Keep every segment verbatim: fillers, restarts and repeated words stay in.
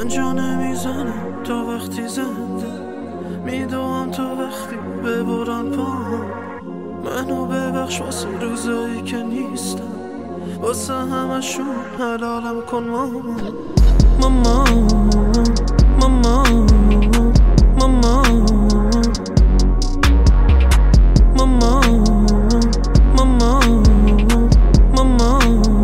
من جا نمیزنم تا وقتی زنده میدوام تا وقتی ببرن پاهم. منو ببخش واسه روزایی که نیستم، واسه همشون حلالم کن ماما. ماما ماما ماما ماما ماما ماما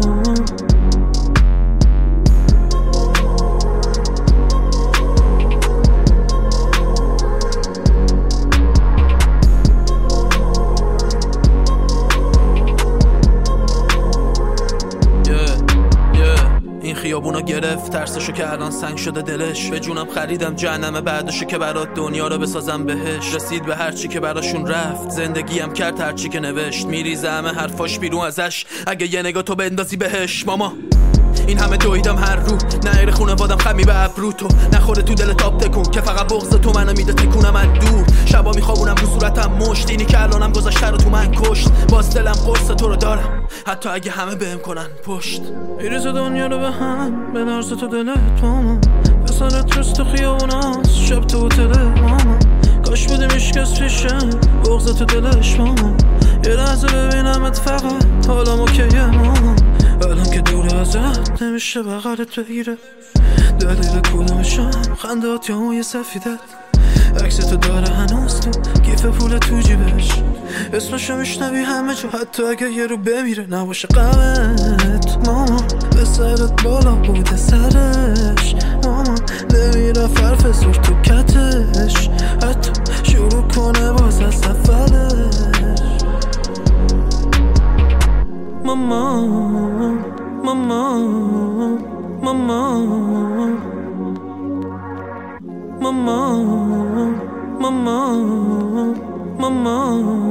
این خیابونا گرفت ترسشو که الان سنگ شده دلش. به جونم خریدم جهنم بعدشو که برات دنیا رو بسازم بهش. رسید به هرچی که براشون رفت، زندگیم کرد هرچی که نوشت. میریزه همه حرفاش بیرون ازش اگه یه نگاه تو بندازی بهش. ماما این همه دویدم هر رو، نهیر خونوادم خمی به ابرو تو. نخوره تو دل تاب تکون که فقط بغض تو منو میده تکونم از دور. شبا میخوابونم رو صورتم مشت، اینی که الانم گذاشته رو تو من کشت. باز دلم قرص تو رو دارم حتی اگه همه بهم کنن پشت. میریزه دنیا رو به هم به نرز تو دلت ماما. پسرت رست تو خیابوناست شب تو هتل ماما. کاش بودی میشکست پیشم بغض تو دلش ماما. یه لحظه ببینمت فقط حالم اوکیه ماما. الان که دور ازت نمیشه بغلت بگیره. دلیل کدومشم خندات یا موی سفیدت. عکس تو داره هنوز تو گیف پول تو جیبش. اسمشو میشنوی همه جا حتی اگه یه رو بمیره. نباشه غمت ماما، به سرت بالا بوده سرش ماما. نمیره فرف زور تو کتش حتی شروع کنه باز از سفرش. ماما ماما ماما ماما ماما ماما